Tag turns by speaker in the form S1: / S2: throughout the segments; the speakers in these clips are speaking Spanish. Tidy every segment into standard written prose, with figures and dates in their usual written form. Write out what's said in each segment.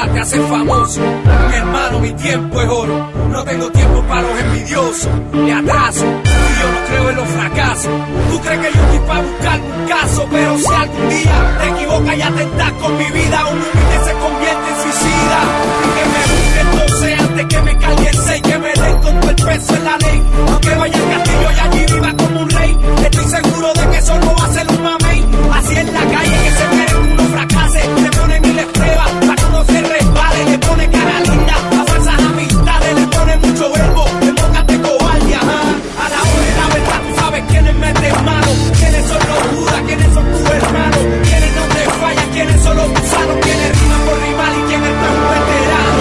S1: nada te hace famoso. Mi hermano, mi tiempo es oro. No tengo tiempo para los envidiosos. Me atraso y yo no creo en los fracasos. Tú crees que yo estoy para buscar un caso, pero si algún día te equivocas y atentas con mi vida, un humilde se convierte en suicida. Y que me busquen entonces antes que me cargue el 6, que me den con todo el peso en la ley. Aunque vaya al castillo y allí viva como un rey, estoy seguro de que eso no va a ser un mamey. Así en la calle que se quiere que uno fracase, le ponen miles pruebas para que uno se resbale, le pone cara linda a falsas amistades, le pone mucho verbo, le pongan de cobardía. A la hora de la verdad tú sabes quiénes meten mano, quiénes son los judas, quiénes son tus hermanos, quiénes no te fallan, quiénes son los gusanos, quiénes riman por rimar y quién es un veterano.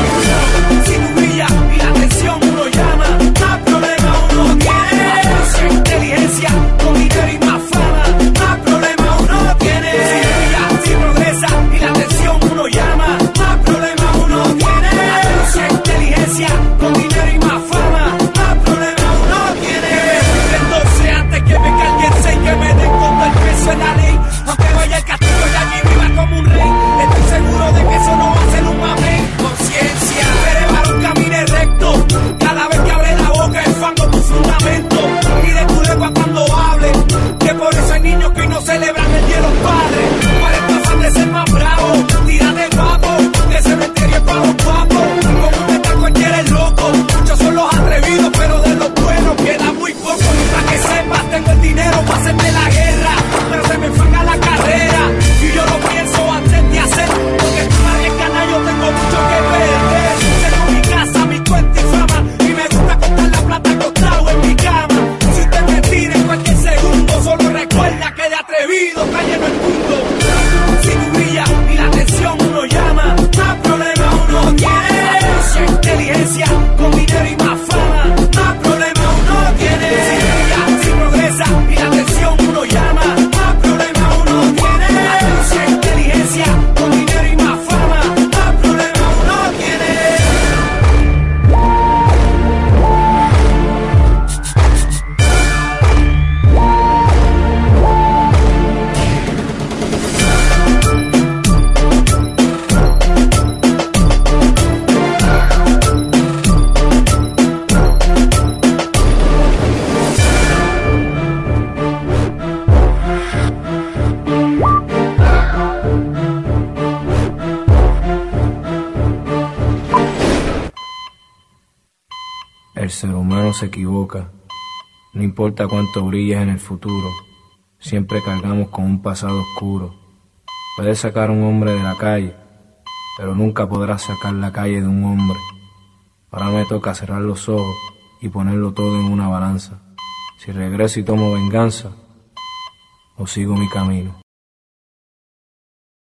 S1: Si tú brillas y la atención uno llama, más problema uno tiene. Inteligencia con dinero y más fama, más problema uno tiene. Si brilla, si progresa y la atención uno llama, más problema uno tiene. Inteligencia con dinero y más fama, más problema uno tiene. Entonces antes que me cargue el 6, que me den con todo el peso en la ley, aunque vaya al castillo y allí viva como un rey, estoy seguro de que eso no va a ser un mamey. Conciencia, eres varón, camine recto, cada vez que abre la boca es fango tu fundamento. Y de tu lengua cuando hable, que por eso hay niños que hoy no celebran el día de los padres. ¿Cuál es tu afán de ser más bravo? Tírate guapo, de cementerio es para los guapos. Como un metal cualquiera es loco, muchos son los atrevidos, pero de los buenos queda muy poco. Para que sepas, tengo el dinero para hacerme la guerra, pero se me enfanga la carrera. Y yo lo pienso antes de hacer, porque tú nadie es canal, yo tengo mucho que perder. Tengo mi casa, mi cuenta y fama, y me gusta contar la plata acostado en mi cama. Si usted me tira en cualquier segundo, solo recuerda que de atrevido está lleno el mundo. Si tú brillas y la atención uno llama, más problema uno tiene. Inteligencia con dinero y más fama, más problema uno tiene. Si brilla, si progresa y la atención uno llama, más problema uno tiene. Inteligencia con dinero y más fama, más problema uno tiene.
S2: El ser humano se equivoca, no importa cuánto brilles en el futuro, siempre cargamos con un pasado oscuro. Puedes sacar a un hombre de la calle, pero nunca podrás sacar la calle de un hombre. Ahora me toca cerrar los ojos y ponerlo todo en una balanza. Si regreso y tomo venganza, o sigo mi camino.